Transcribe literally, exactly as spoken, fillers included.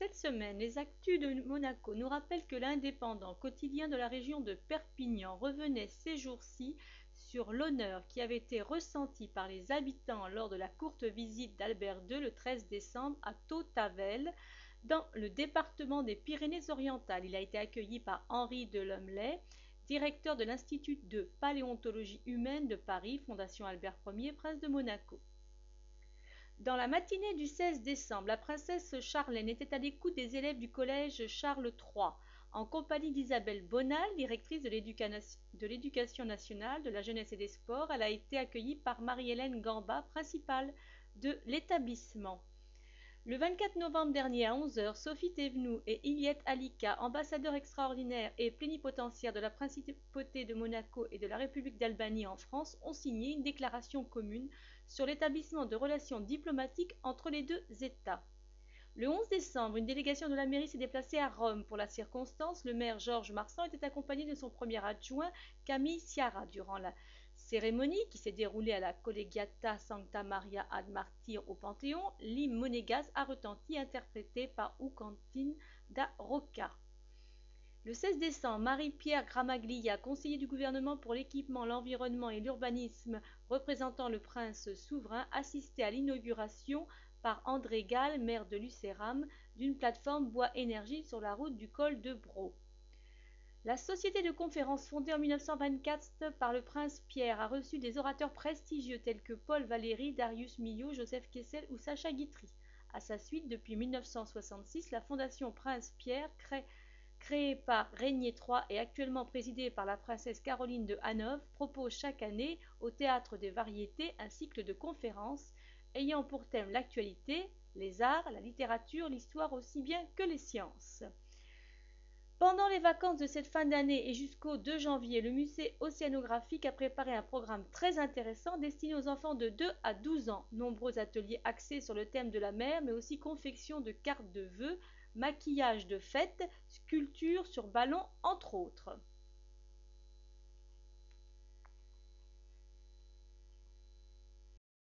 Cette semaine, les actus de Monaco nous rappellent que l'Indépendant, quotidien de la région de Perpignan, revenait ces jours-ci sur l'honneur qui avait été ressenti par les habitants lors de la courte visite d'Albert deux le treize décembre à Tautavel, dans le département des Pyrénées-Orientales. Il a été accueilli par Henri Delhomelet, directeur de l'Institut de paléontologie humaine de Paris, Fondation Albert Ier, prince de Monaco. Dans la matinée du seize décembre, la princesse Charlène était à l'écoute des élèves du collège Charles trois, en compagnie d'Isabelle Bonal, directrice de l'éducation nationale, de la jeunesse et des sports. Elle a été accueillie par Marie-Hélène Gamba, principale de l'établissement. Le vingt-quatre novembre dernier à onze heures, Sophie Thévenoud et Iliette Alika, ambassadeurs extraordinaires et plénipotentiaires de la Principauté de Monaco et de la République d'Albanie en France, ont signé une déclaration commune sur l'établissement de relations diplomatiques entre les deux États. Le onze décembre, une délégation de la mairie s'est déplacée à Rome. Pour la circonstance, le maire Georges Marsan était accompagné de son premier adjoint, Camille Ciara. Durant la cérémonie, qui s'est déroulée à la Collegiata Sancta Maria ad Martyr au Panthéon, l'hymne monégasque a retenti, interprété par Ucantin da Rocca. Le seize décembre, Marie-Pierre Gramaglia, conseiller du gouvernement pour l'équipement, l'environnement et l'urbanisme représentant le prince souverain, assistait à l'inauguration par André Gall, maire de Lucéram, d'une plateforme bois-énergie sur la route du col de Braux. La société de conférences fondée en mille neuf cent vingt-quatre par le prince Pierre a reçu des orateurs prestigieux tels que Paul Valéry, Darius Milhaud, Joseph Kessel ou Sacha Guitry. À sa suite, depuis mille neuf cent soixante-six, la fondation Prince Pierre, crée, créée par Régnier trois et actuellement présidée par la princesse Caroline de Hanovre, propose chaque année au Théâtre des Variétés un cycle de conférences ayant pour thème l'actualité, les arts, la littérature, l'histoire aussi bien que les sciences. Pendant les vacances de cette fin d'année et jusqu'au deux janvier, le musée océanographique a préparé un programme très intéressant destiné aux enfants de deux à douze ans. Nombreux ateliers axés sur le thème de la mer, mais aussi confection de cartes de vœux, maquillage de fêtes, sculpture sur ballon, entre autres.